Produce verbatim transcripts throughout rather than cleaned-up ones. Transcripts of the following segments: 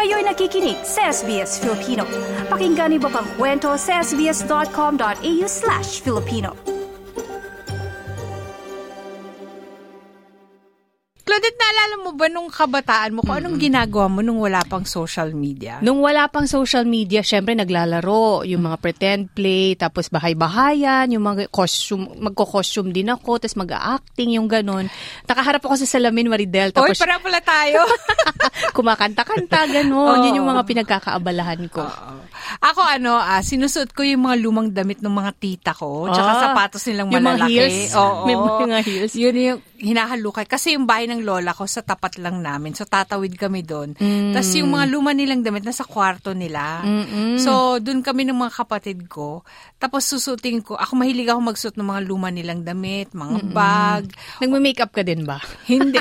Kayo'y nakikinig sa S B S Filipino. Pakinggan niyo pa ang kwento sa sbs.com.au slash Filipino. Claudette, naalala mo ba nung kabataan mo kung anong ginagawa mo nung wala pang social media? Nung wala pang social media, syempre naglalaro, yung mga pretend play, tapos bahay-bahayan, yung mga costume, magko-costume din ako, tapos mag-acting, yung ganun. Nakaharap ako sa salamin, Maridel. Tapos, Oy, para pala tayo. kumakanta-kanta, ganun. Oh. Yun yung mga pinagkakaabalahan ko. Oh. Ako ano, ah, sinusuot ko yung mga lumang damit ng mga tita ko, tsaka ah, sapatos nilang yung malalaki. Mga heels. Oo. May mga heels. Yun yung hinahalukay. Kasi yung bahay ng lola ko sa tapat lang namin. So, tatawid kami doon. Mm. Tapos yung mga luma nilang damit nasa kwarto nila. Mm-mm. So, doon kami ng mga kapatid ko. Tapos susuting ko. Ako mahilig ako magsuot ng mga luma nilang damit, mga Mm-mm. bag. Nagme-makeup ka din ba? Hindi.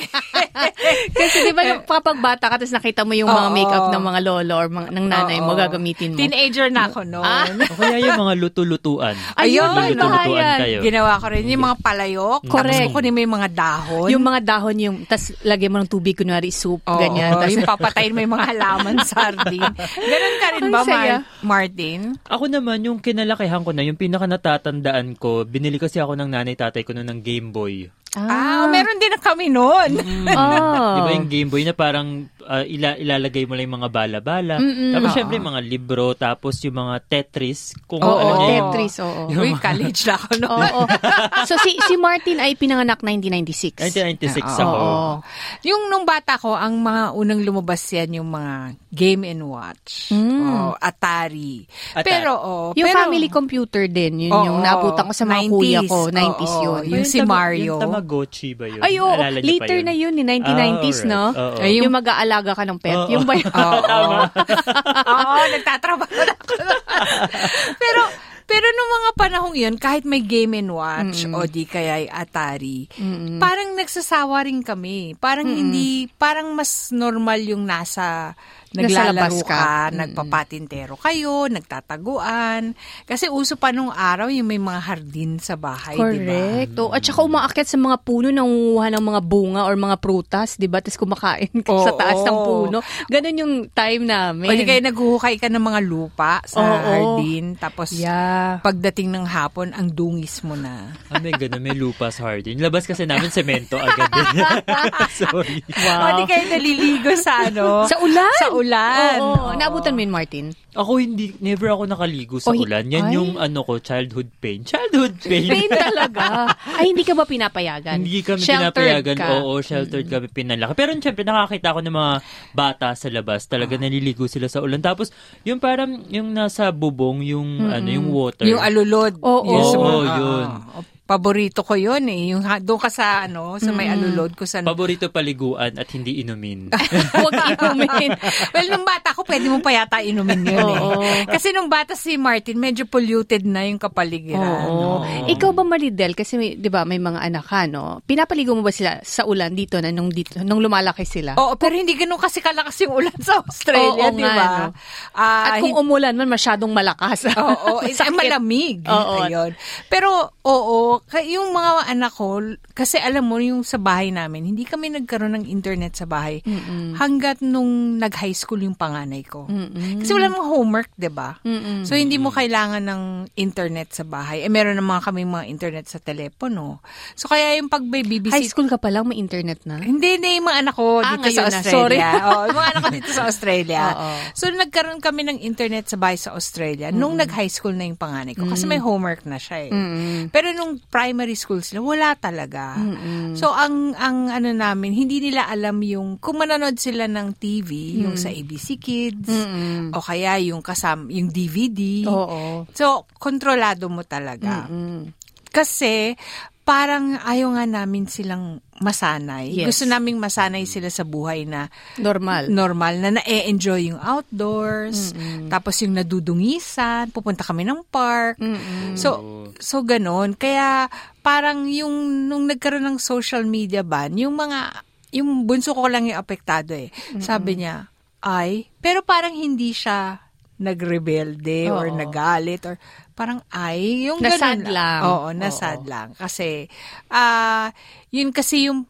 Kasi di ba kapag bata ka tapos nakita mo yung mga makeup ng mga lolo or mga, ng nanay mo, gagamitin mo. Teenager na ako noon. Ah? O kaya yung mga luto-lutuan. Ayun, luto-lutuan kayo. Ginawa ko rin yung mga palayok. Correct. Tapos kukunin mo yung mga dahon. Yung mga dahon, yung, tas lagyan mo ng tubig, kunwari soup, Oo, ganyan. Tas, yung papatayin mo yung mga halaman, sardine. Ganun ka rin ba, Mar- Martin? Ako naman, yung kinalakihan ko na, yung pinaka natatandaan ko, binili kasi ako ng nanay-tatay ko noon ng Game Boy. Ah, ah meron din na kami noon. Mm. Oh. Diba yung Game Boy na parang uh, ila- ilalagay mo lang yung mga bala-bala. Mm-mm. Tapos syempre yung mga libro, tapos yung mga Tetris. Kung oo, alam niyo, Tetris, oo. Uy, college na ako noon. Oo. So si si Martin ay pinanganak nineteen ninety-six. nineteen ninety-six ah, ako. Oo. Yung nung bata ko, ang mga unang lumabas yan yung mga Game and Watch. Mm. Oh, Atari. Atari. Pero, oh, yung pero, family computer din, yun oh, yung naabutan ko sa mga nineties, kuya ko, nineties oh, yun. Oh, yung si Mario. Yung Tamagotchi ba yun? Ay, oo. Later yun? na yun, ni nineteen nineties, ah, no? Oh, Ay, yung, yung mag-aalaga ka ng pet. Oh, yung ba yun? Oo. Oo, nagtatrabaho na ako. Pero, pero nung mga panahong yun, kahit may Game and Watch, mm-hmm. o di kaya Atari, mm-hmm. parang nagsasawa rin kami. Parang mm-hmm. hindi, parang mas normal yung nasa naglalaro ka, mm-hmm. nagpapatintero kayo, nagtataguan. Kasi uso pa nung araw yung may mga hardin sa bahay, di ba? Correct. Diba? At saka umaakyat sa mga puno, nangunguha ng mga bunga or mga prutas, di ba? Tapos kumakain ka oh, sa taas oh. ng puno. Ganun yung time namin. O di kayo naghuhukay ka ng mga lupa sa oh, hardin. Tapos yeah. pagdating ng hapon, ang dungis mo na. Ah, may ganun. May lupa sa hardin. Labas kasi namin semento agad. Sorry. Wow. O di kayo naliligo sa ano? Sa ulan? Sa ulan. Oo. Oh, oh. Naabutan mo yun, Martin? Ako hindi, never ako nakaligo sa oh, ulan. Yan ay. yung ano ko, childhood pain. Childhood pain. Pain talaga. Ay, hindi ka ba pinapayagan? Hindi kami sheltered pinapayagan. Ka. Oo, sheltered mm-hmm. kami pinalaki. Pero syempre, nakakita ko ng mga bata sa labas. Talaga oh. naliligo sila sa ulan. Tapos, yung parang, yung nasa bubong, yung mm-hmm. ano, yung water. Yung alulod. Oo, oh, yes, oh. oh, yun. Uh, paborito ko yun eh. Yung doon ka sa ano, sa may alulod ko sa paborito paliguan at hindi inumin. Huwag inumin. Well, nung bata ko, pwede mo pa yata inumin yun eh. Kasi nung bata si Martin, medyo polluted na yung kapaligiran. Oo. No? Ikaw ba, Maridel, kasi may, 'di ba, may mga anak ka, no? Pinapaligo mo ba sila sa ulan dito na nung dito nung lumalaki sila? Oo, pero hindi ganoon kasi kalakas yung ulan sa Australia, 'di ba? No? Uh, at kung hin- umulan man masyadong malakas. Oo, it's malamig. Oo. Ayun. Pero oo, yung mga anak ko, kasi alam mo, yung sa bahay namin, hindi kami nagkaroon ng internet sa bahay Mm-mm. hanggat nung nag-high school yung panganay ko. Mm-mm. Kasi wala mga homework, diba? Mm-mm. So, hindi mo kailangan ng internet sa bahay. Eh, meron naman kami mga internet sa telepono. So, kaya yung pag may B B C... High school ka pa lang, may internet na? Hindi, hindi. Yung mga anak ko ah, dito sa Australia. Oo, yung mga anak ko dito sa Australia. Oo. So, nagkaroon kami ng internet sa bahay sa Australia Mm-mm. nung nag-high school na yung panganay ko. Kasi may homework na siya eh. Mm-mm. Pero nung primary school sila, wala talaga. Mm-mm. So, ang ang ano namin, hindi nila alam yung, kung manonood sila ng T V, mm. yung sa A B C Kids, Mm-mm. o kaya yung kasam, yung D V D. Oo. So, kontrolado mo talaga. Mm-mm. Kasi, parang ayaw nga namin silang masanay. Yes. Gusto naming masanay sila sa buhay na normal. Normal, na na-e-enjoy yung outdoors, Mm-mm. tapos yung nadudungisan, pupunta kami ng park. Mm-mm. So, so ganon. Kaya, parang yung, nung nagkaroon ng social media ban, yung mga, yung bunso ko lang yung apektado eh. Mm-mm. Sabi niya, ay, pero parang hindi siya nagrebelde or nagalit or parang ay, yung nasad ganun lang. Oo, nasad Oo. lang. Kasi, ah, uh, yun kasi yung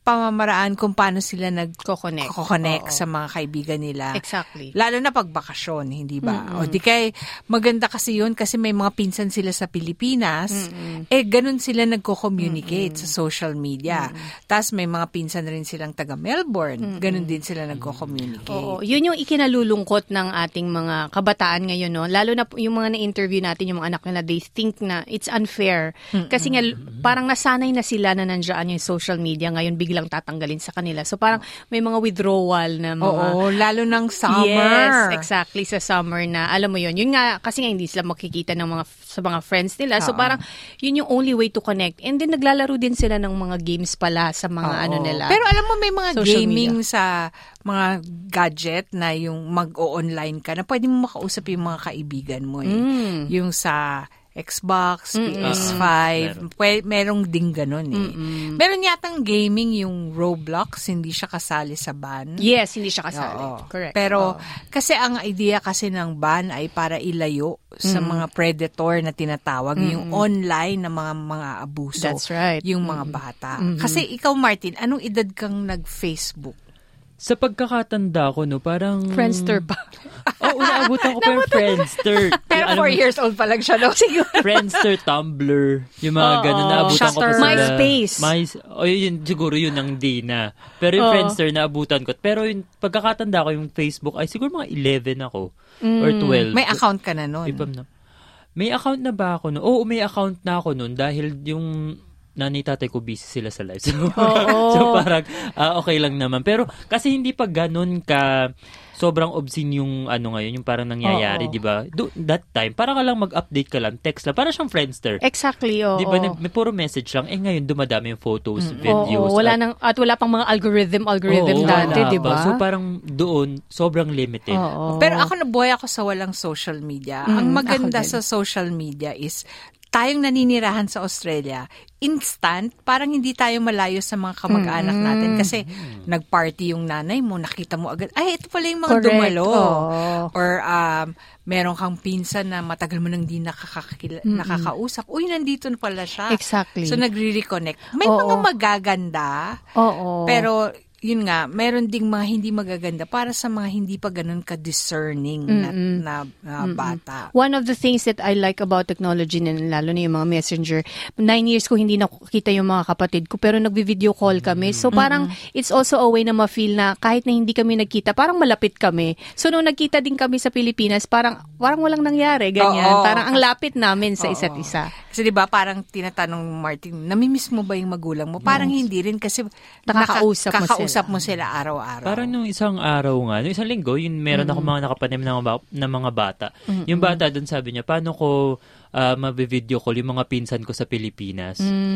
pamamaraan kung paano sila nag-connect Ko-connect. sa mga kaibigan nila. Exactly. Lalo na pag bakasyon, hindi ba? O di kay maganda kasi yun kasi may mga pinsan sila sa Pilipinas, Mm-mm. eh ganun sila nagko-communicate Mm-mm. sa social media. Tapos may mga pinsan rin silang taga Melbourne, Mm-mm. ganun din sila nagko-communicate. Oo, yun yung ikinalulungkot ng ating mga kabataan ngayon, no? Lalo na yung mga na-interview natin, yung mga anak nila, they think na it's unfair. Mm-mm. Kasi nga, parang nasanay na sila na nandiyan yung social media, ngayon biglang tatanggalin sa kanila. So parang may mga withdrawal na mga... Oo, lalo ng summer. Yes, exactly, sa summer na, alam mo yun, yun nga, kasi nga hindi sila makikita ng mga sa mga friends nila. So Oo. parang, yun yung only way to connect. And then, naglalaro din sila ng mga games pala sa mga Oo. ano nila. Pero alam mo, may mga Social gaming media. sa mga gadget na yung mag-o-online ka na pwede mo makausap yung mga kaibigan mo. Eh. Mm. Yung sa Xbox, Mm-mm. P S five, pwe- merong ding ganun eh. Mm-mm. Meron yatang gaming yung Roblox, hindi siya kasali sa ban. Yes, hindi siya kasali. Oo. Correct. Pero Oo. kasi ang idea kasi ng ban ay para ilayo sa mga predator na tinatawag, yung online na mga mga abuso. That's right. Yung mga bata. Kasi ikaw, Martin, anong edad kang nag-Facebook? Sa pagkakatanda ko, no, parang... Friendster pa. Oo, oh, naabutan ko pa yung Friendster. Pero Yung, alam four mo, years old pa lang siya, no? Siguro. Friendster, Tumblr, yung mga Oo. ganun, naabutan ko pa Shutter. sila. MySpace. My, oh, yun, siguro yun ang di na. Pero yung Oo. Friendster, naabutan ko. Pero yung pagkakatanda ko, yung Facebook, ay siguro mga eleven ako. Or twelve. May account ka na nun. Ibam na. May account na ba ako nun? Oo, may account na ako nun dahil yung nanay tatay ko busy sila sa live. So, so parang uh, okay lang naman. Pero kasi hindi pa ganun ka sobrang obscene yung ano ngayon, yung parang nangyayari, di ba? That time, parang ka lang mag-update ka lang, text lang. Parang siyang Friendster. Exactly, oo. Di ba? Nag, may puro message lang. Eh ngayon, dumadami yung photos, videos. Oo, wala at, nang, at wala pang mga algorithm, algorithm Oo, dati, wala di pa. ba? So parang doon, sobrang limited. Oo. Pero ako nabuhay ako sa walang social media. Mm, Ang maganda ako din. sa social media is tayong naninirahan sa Australia, instant, parang hindi tayo malayo sa mga kamag-anak natin. Kasi nag-party yung nanay mo, nakita mo agad, ay, ito pala yung mga Correct. dumalo. Oo. Or um, meron kang pinsan na matagal mo nang di nakakakila- nakakausap. Uy, nandito na pala siya. Exactly. So, nagre-reconnect. May Oo. mga magaganda, Oo. pero yun nga, meron ding mga hindi magaganda para sa mga hindi pa ganun ka-discerning na, na, na bata. One of the things that I like about technology, and lalo na yung mga messenger, nine years ko hindi nakikita yung mga kapatid ko, pero nagvi-video call kami. So parang it's also a way na ma-feel na kahit na hindi kami nagkita, parang malapit kami. So nung nagkita din kami sa Pilipinas, parang parang walang nangyari, ganyan. Oo. Parang ang lapit namin sa Oo. isa't isa. Kasi 'di ba parang tinatanong Martin, namimiss mo ba yung magulang mo? Parang hindi rin kasi Nakakausap mo naka- kakausap mo sila araw-araw. Parang nung isang araw nga, nung isang linggo, yun meron ako mga nakapanim ng mga, na mga bata. Yung bata doon sabi niya, paano ko uh, mabivideo call yung mga pinsan ko sa Pilipinas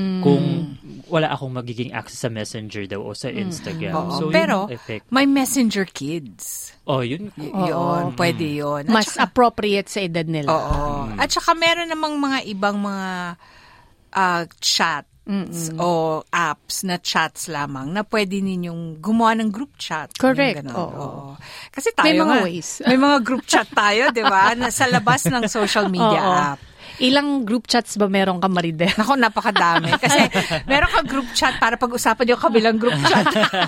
kung wala akong magiging access sa Messenger daw o sa Instagram. Oo. So, Pero yung effect. may messenger kids. Oh, yun. Y- yun, pwede yun. At Mas saka- appropriate sa edad nila. Oo. At saka meron namang mga ibang mga uh, chat o apps na chats lamang na pwede ninyong gumawa ng group chat. Correct. Yung ganun. Oo. Oo. Kasi tayo May mga nga, ways. may mga group chat tayo, di ba? Na sa labas ng social media Oo. app. Ilang group chats ba meron ka, Maridel? Nako, napakadami. Kasi meron ka group chat para pag-usapan yung kabilang group chat.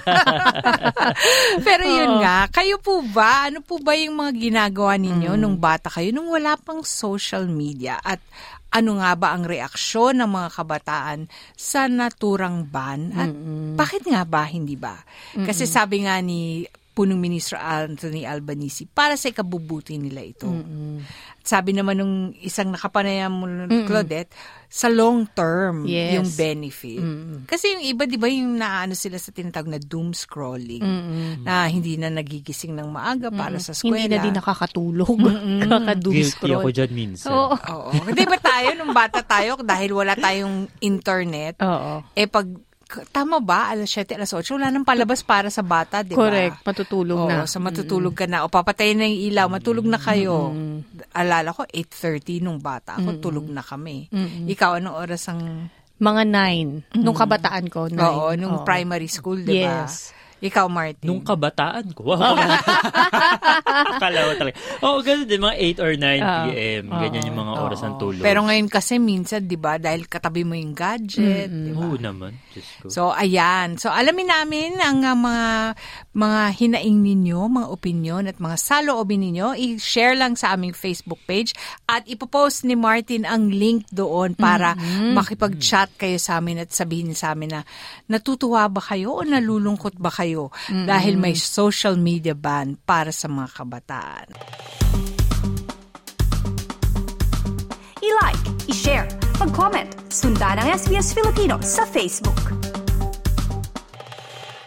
Pero yun nga, kayo po ba, ano po ba yung mga ginagawa ninyo nung bata kayo, nung wala pang social media? At ano nga ba ang reaksyon ng mga kabataan sa naturang ban? At bakit nga ba, hindi ba? Kasi sabi nga ni punong Ministro Anthony Albanese, para sa ikabubuti nila ito. Sabi naman nung isang nakapanayam mo, Claudette, sa long term, Yes. yung benefit. Kasi yung iba, di ba, yung naano sila sa tinatawag na doom scrolling, na hindi na nagigising ng maaga para sa eskwela. Hindi na din nakakatulog. Kakadoom Guilty scroll. ako dyan minsan. Oo. Oo. Di ba tayo, nung bata tayo, dahil wala tayong internet, Oo. eh pag, tama ba, alas siyete, alas otso, wala nang palabas para sa bata, di ba? Correct. Matutulog Oo, na. so matutulog ka na. O papatayin na yung ilaw, matulog na kayo. Alala ko, eight thirty nung bata ako, tulog na kami. Ikaw, anong oras ang... Mga nine. Nung kabataan ko, nine. Oo, nung Oo. primary school, di ba? Yes. Ikaw, Martin. Nung kabataan ko. Wow. Akala ko talaga. Oo, ganun din. Mga eight or nine p.m. Ganyan yung mga oras ng tulog. Pero ngayon kasi minsan, di ba, dahil katabi mo yung gadget. Mm-hmm. Diba? Oo naman. Diyos ko. So, ayan. So, alamin namin ang uh, mga mga hinaing ninyo, mga opinion at mga saloobin ninyo. I-share lang sa aming Facebook page at ipopost ni Martin ang link doon para mm-hmm. makipag-chat kayo sa amin at sabihin sa amin na natutuwa ba kayo o nalulungkot ba kayo mm-hmm. dahil may social media ban para sa mga kabataan. I-like, i-share, mag-comment, sundan ang S B S Filipino sa Facebook.